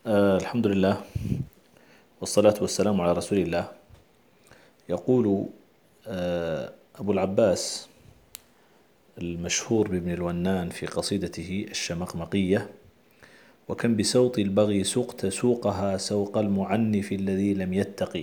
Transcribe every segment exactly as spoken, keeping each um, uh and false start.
آه الحمد لله، والصلاة والسلام على رسول الله. يقول آه أبو العباس المشهور بابن الونان في قصيدته الشمقمقية: وكم بسوط البغي سقت سوقها سوق المعنف الذي لم يتقي.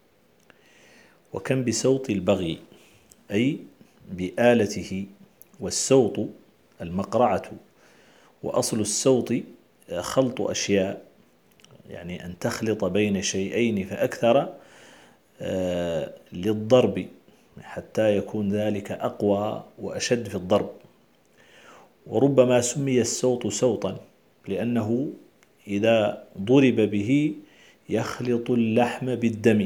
وكم بسوط البغي أي بآلته، والسوط المقرعة، وأصل السوط خلط أشياء، يعني أن تخلط بين شيئين فأكثر آه للضرب حتى يكون ذلك أقوى وأشد في الضرب. وربما سمي السوط سوطا لأنه إذا ضرب به يخلط اللحم بالدم.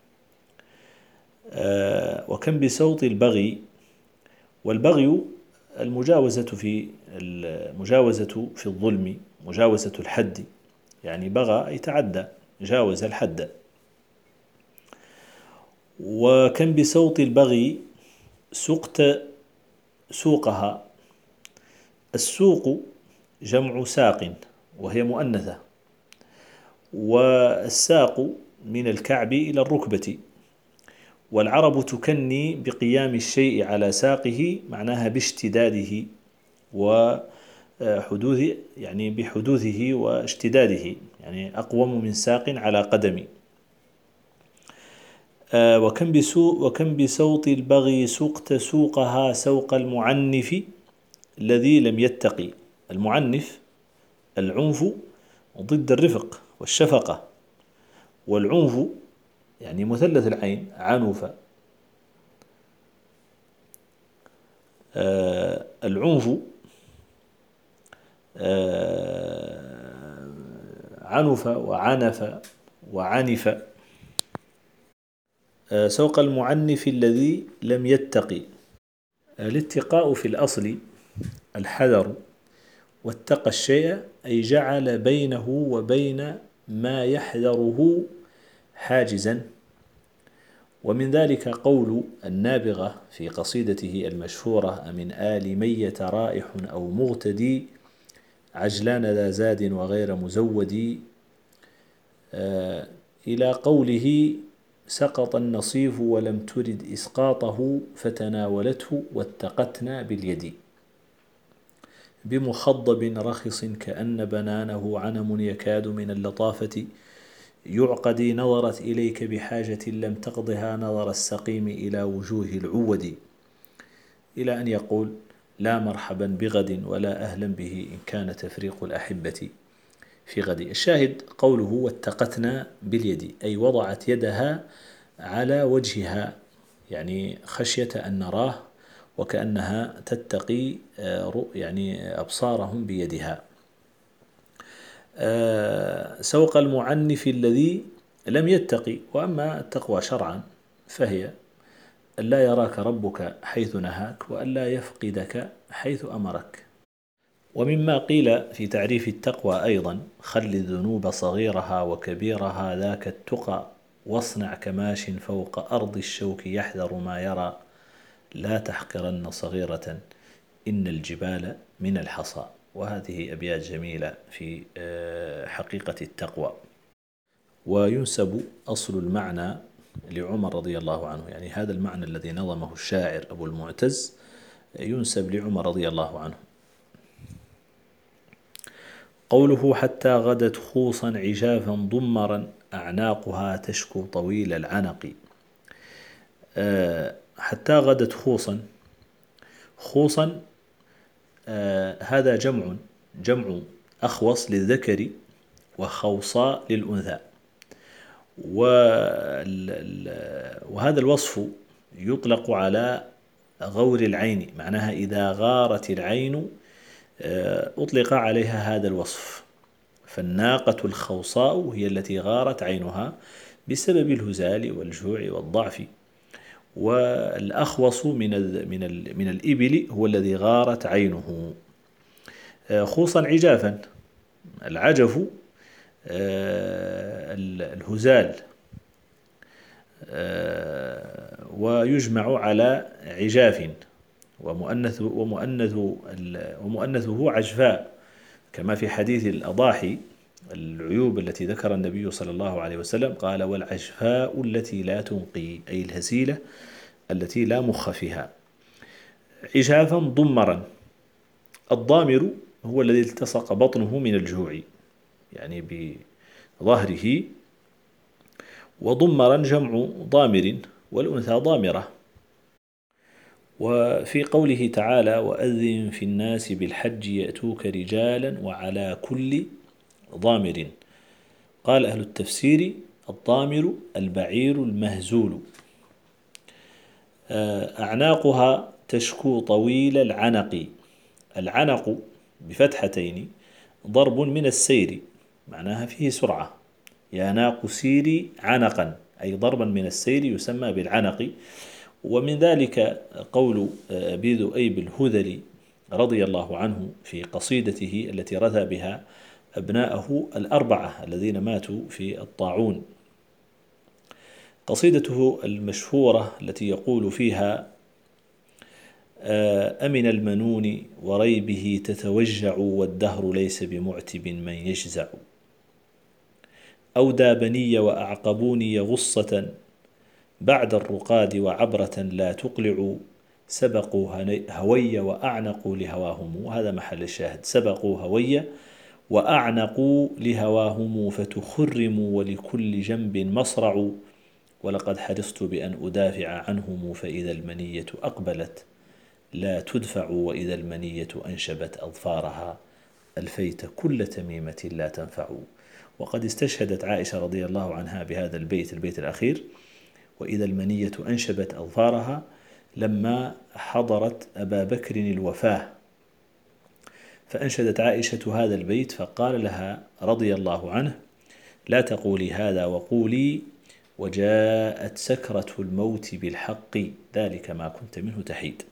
آه وكم بسوط البغي، والبغي المجاوزة في المجاوزة في الظلم، مجاوزة الحد، يعني بغى أي تعدى، جاوز الحد. وكم بسوط البغي سقت سوقها. السوق جمع ساق وهي مؤنثة، والساق من الكعب إلى الركبة، والعرب تكني بقيام الشيء على ساقه معناها باشتداده وحدوث، يعني بحدوثه واشتداده، يعني أقوم من ساق على قدم. آه وكم بسوق وكم بسوط البغي سقت سوقها سوق المعنف الذي لم يتقي. المعنف العنف ضد الرفق والشفقة، والعنف يعني مثلث العين عنف. آه العنف آه عنف وعنف وعنف. آه سوق المعنف الذي لم يتقي. الاتقاء في الأصل الحذر، واتقى الشيء أي جعل بينه وبين ما يحذره حاجزا. ومن ذلك قول النابغة في قصيدته المشهورة: أمن آل مية رائح أو مغتدي عجلان ذا زاد وغير مزود، آه إلى قوله: سقط النصيف ولم ترد إسقاطه فتناولته واتقتنا باليد، بمخضب رخص كأن بنانه عنم يكاد من اللطافة يعقدي نظرت إليك بحاجة لم تقضها نظر السقيم إلى وجوه العود، إلى أن يقول: لا مرحبا بغد ولا أهلا به إن كان تفريق الأحبة في غد. الشاهد قوله: واتقتنا باليد، أي وضعت يدها على وجهها، يعني خشية أن نراه، وكأنها تتقي يعني أبصارهم بيدها. سوق المعنف الذي لم يتقي. وأما التقوى شرعا فهي ألا يراك ربك حيث نهاك، وألا يفقدك حيث أمرك. ومما قيل في تعريف التقوى أيضا: خل الذنوب صغيرها وكبيرها ذاك التقى، واصنع كماش فوق أرض الشوك يحذر ما يرى، لا تحقرن صغيرة إن الجبال من الحصى. وهذه أبيات جميلة في حقيقة التقوى. وينسب أصل المعنى لعمر رضي الله عنه، يعني هذا المعنى الذي نظمه الشاعر أبو المعتز ينسب لعمر رضي الله عنه. قوله: حتى غدت خوصا عجافا ضمرا أعناقها تشكو طويل العنق. حتى غدت خوصا، خوصا آه هذا جمع جمع أخوص للذكر وخوصاء للأنثى. وهذا الوصف يطلق على غور العين، معناها إذا غارت العين آه أطلق عليها هذا الوصف. فالناقة الخوصاء هي التي غارت عينها بسبب الهزال والجوع والضعف، والأخوص من ال من ال من الإبل هو الذي غارت عينه. خوصا عجافا، العجف الهزال، ويجمع على عجاف، ومؤنث ومؤنث ومؤنثه عجفاء، كما في حديث الأضاحي: العيوب التي ذكر النبي صلى الله عليه وسلم قال: والعجفاء التي لا تنقي، أي الهزيلة التي لا مخ فيها. عجافا ضمرا. الضامر هو الذي التصق بطنه من الجوع، يعني بظهره. وضمرا جمع ضامر، والأنثى ضامرة. وفي قوله تعالى: وأذن في الناس بالحج يأتوك رجالا وعلى كل ضامر، قال أهل التفسير: الضامر البعير المهزول، أعناقها تشكو طويل العنق. العنق بفتحتين ضرب من السير، معناها فيه سرعة. يناق سيري عنقا، أي ضربا من السير يسمى بالعنق. ومن ذلك قول أبي ذؤيب الهذلي رضي الله عنه في قصيدته التي رثى بها أبناءه الأربعة الذين ماتوا في الطاعون. قصيدته المشهورة التي يقول فيها: أمن المنون وريبه تتوجع، والدهر ليس بمعتب من يجزع. أودى بني وأعقبوني غصة، بعد الرقاد وعبرة لا تقلع. سبقوا هوي وأعنقوا لهواهم، وهذا محل الشاهد. سبقوا هوي وأعنقوا لهواهم، فتخرموا ولكل جنب مصرع. ولقد حرصت بأن أدافع عنهم، فإذا المنية أقبلت لا تدفع. وإذا المنية أنشبت أظفارها، ألفيت كل تميمة لا تنفع. وقد استشهدت عائشة رضي الله عنها بهذا البيت، البيت الأخير: وإذا المنية أنشبت أظفارها، لما حضرت أبا بكر الوفاة، فأنشدت عائشة هذا البيت، فقال لها رضي الله عنه: لا تقولي هذا، وقولي: وجاءت سكرة الموت بالحق، ذلك ما كنت منه تحيد.